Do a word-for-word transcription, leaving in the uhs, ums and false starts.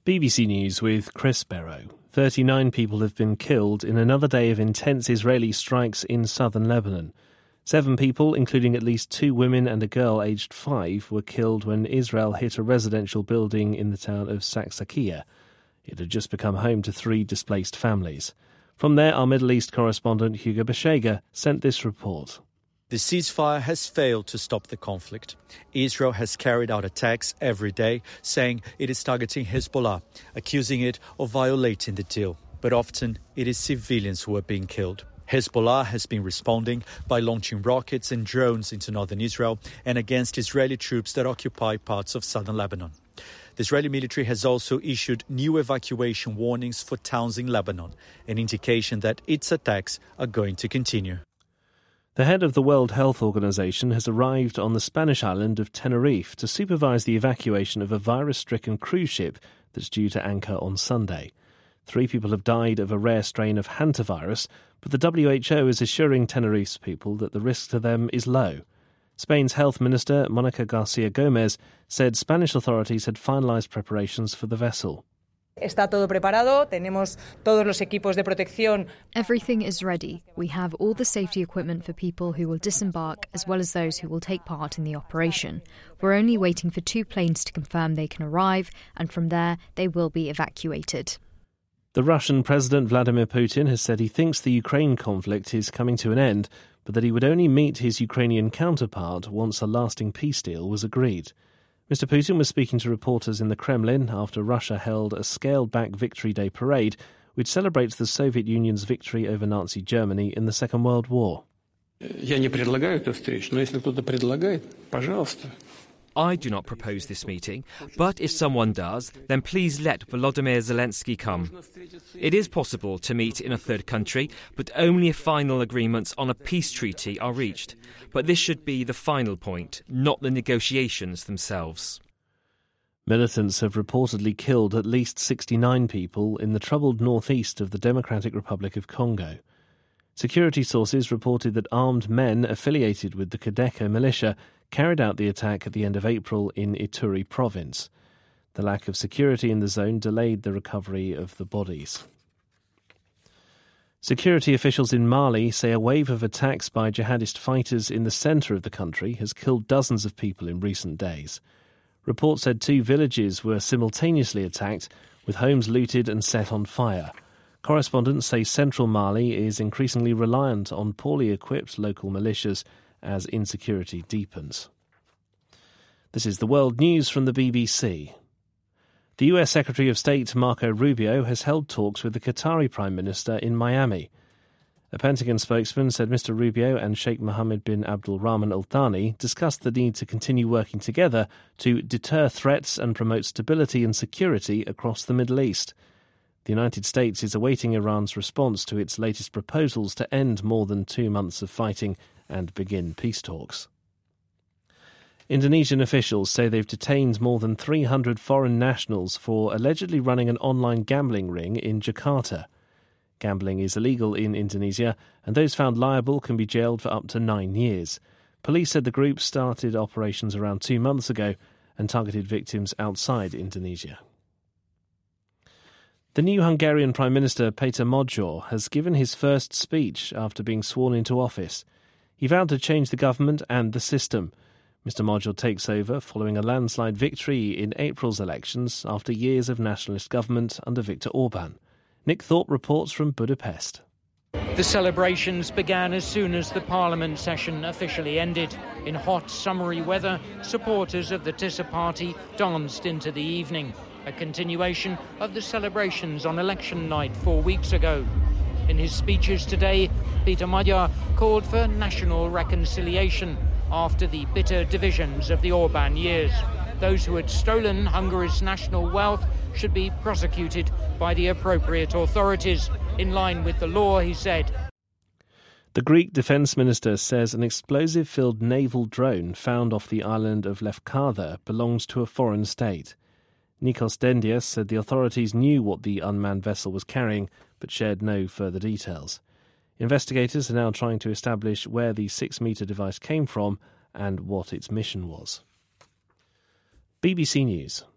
B B C News with Chris Barrow. thirty-nine people have been killed in another day of intense Israeli strikes in southern Lebanon. Seven people, including at least two women and a girl aged five, were killed when Israel hit a residential building in the town of Saksakia. It had just become home to three displaced families. From there, our Middle East correspondent Hugo Beshega sent this report. The ceasefire has failed to stop the conflict. Israel has carried out attacks every day, saying it is targeting Hezbollah, accusing it of violating the deal. But often it is civilians who are being killed. Hezbollah has been responding by launching rockets and drones into northern Israel and against Israeli troops that occupy parts of southern Lebanon. The Israeli military has also issued new evacuation warnings for towns in Lebanon, an indication that its attacks are going to continue. The head of the World Health Organization has arrived on the Spanish island of Tenerife to supervise the evacuation of a virus-stricken cruise ship that's due to anchor on Sunday. Three people have died of a rare strain of hantavirus, but the W H O is assuring Tenerife's people that the risk to them is low. Spain's Health Minister, Monica Garcia Gomez, said Spanish authorities had finalized preparations for the vessel. Está todo preparado, tenemos todos los equipos de protección. Everything is ready. We have all the safety equipment for people who will disembark as well as those who will take part in the operation. We're only waiting for two planes to confirm they can arrive, and from there they will be evacuated. The Russian President Vladimir Putin has said he thinks the Ukraine conflict is coming to an end, but that he would only meet his Ukrainian counterpart once a lasting peace deal was agreed. Mister Putin was speaking to reporters in the Kremlin after Russia held a scaled-back Victory Day parade, which celebrates the Soviet Union's victory over Nazi Germany in the Second World War. Я не предлагаю эту встречу, но если кто-то предлагает, пожалуйста. I do not propose this meeting, but if someone does, then please let Volodymyr Zelensky come. It is possible to meet in a third country, but only if final agreements on a peace treaty are reached. But this should be the final point, not the negotiations themselves. Militants have reportedly killed at least sixty-nine people in the troubled northeast of the Democratic Republic of Congo. Security sources reported that armed men affiliated with the Kodeko militia carried out the attack at the end of April in Ituri province. The lack of security in the zone delayed the recovery of the bodies. Security officials in Mali say a wave of attacks by jihadist fighters in the centre of the country has killed dozens of people in recent days. Reports said two villages were simultaneously attacked, with homes looted and set on fire. Correspondents say central Mali is increasingly reliant on poorly equipped local militias as insecurity deepens. This is the World News from the B B C. The U S Secretary of State Marco Rubio has held talks with the Qatari Prime Minister in Miami. A Pentagon spokesman said Mister Rubio and Sheikh Mohammed bin Abdul Rahman Al Thani discussed the need to continue working together to deter threats and promote stability and security across the Middle East. The United States is awaiting Iran's response to its latest proposals to end more than two months of fighting and begin peace talks. Indonesian officials say they've detained more than three hundred foreign nationals for allegedly running an online gambling ring in Jakarta. Gambling is illegal in Indonesia, and those found liable can be jailed for up to nine years. Police said the group started operations around two months ago and targeted victims outside Indonesia. The new Hungarian Prime Minister, Peter Magyar, has given his first speech after being sworn into office. He vowed to change the government and the system. Mister Magyar takes over following a landslide victory in April's elections after years of nationalist government under Viktor Orban. Nick Thorpe reports from Budapest. The celebrations began as soon as the Parliament session officially ended. In hot, summery weather, supporters of the Tisza party danced into the evening, a continuation of the celebrations on election night four weeks ago. In his speeches today, Peter Magyar called for national reconciliation after the bitter divisions of the Orban years. Those who had stolen Hungary's national wealth should be prosecuted by the appropriate authorities, in line with the law, he said. The Greek Defence Minister says an explosive-filled naval drone found off the island of Lefkada belongs to a foreign state. Nikos Dendias said the authorities knew what the unmanned vessel was carrying, but shared no further details. Investigators are now trying to establish where the six-metre device came from and what its mission was. B B C News.